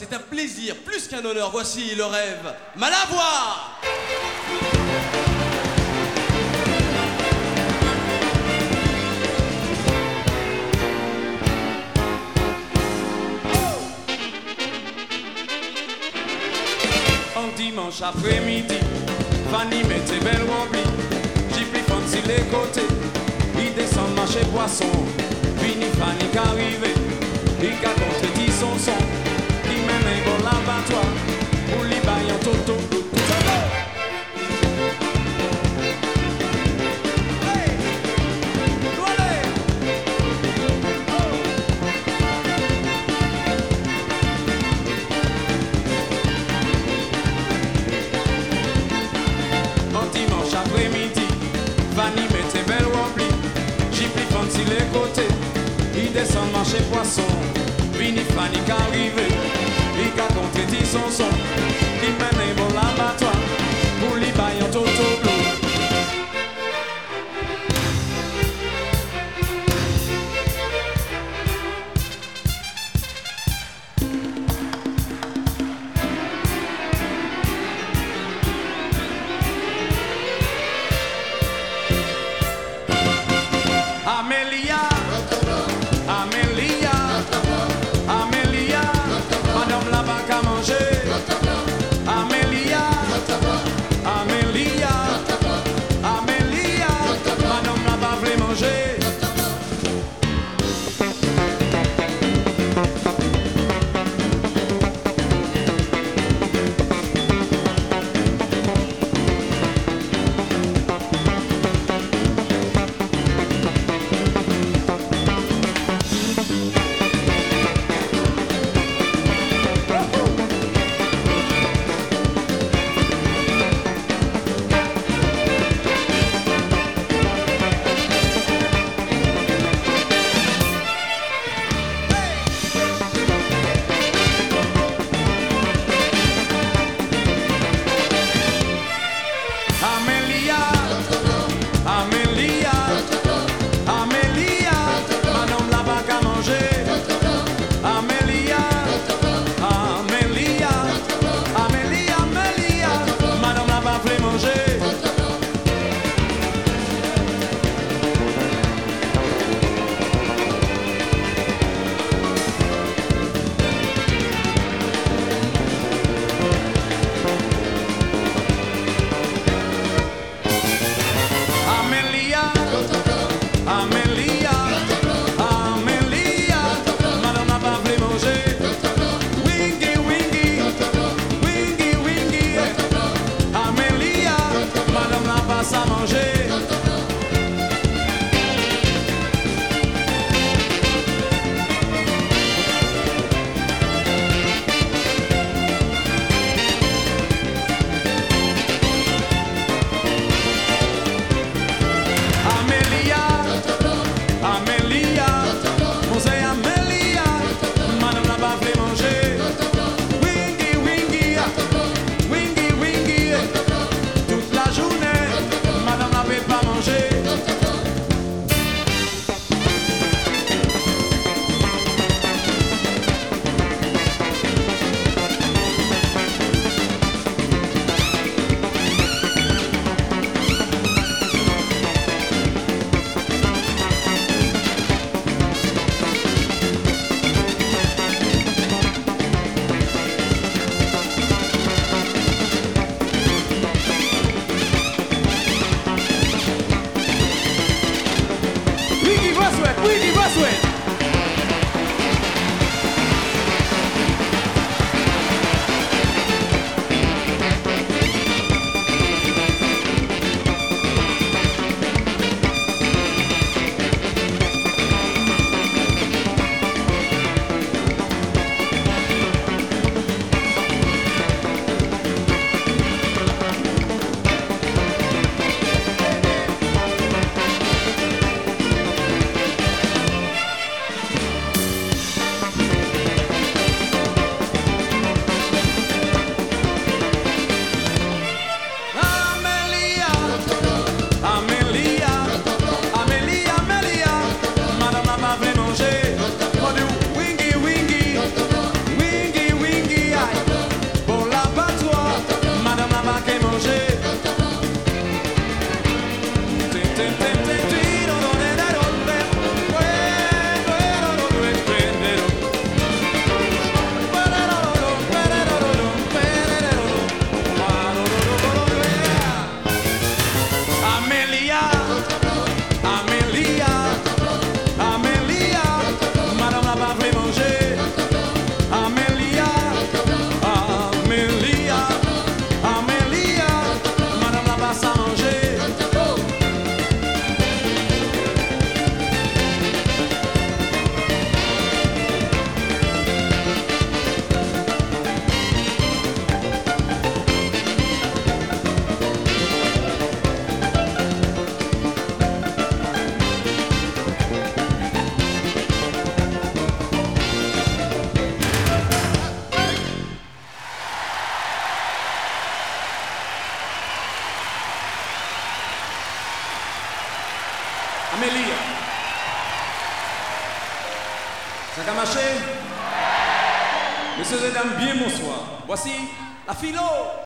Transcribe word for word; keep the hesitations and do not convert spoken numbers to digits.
C'est un plaisir, plus qu'un honneur. Voici le rêve Malavoie. Un dimanche après-midi, Fanny met ses belles remplies. J'y plie Fancy les côtés. Il descend marché poisson. Fini Fanny qu'arrivé. Il qu'a contredit son son. Il mène un bon l'abattoir. Pour lui bailler un toto. Fanny met ses belles remplies. J'y plie Fancy les côtés. Il descend marché poisson. Vini Fanny qu'arrivé. Il qu'a contredit son son. Il mène un bon l'abattoir. Pour lui bailler un toto bleu. Amélia, Amélia, Amélia, madame la banque à manger. Amélie. Ça a marché? Messieurs et dames, bien bonsoir. Voici la philo.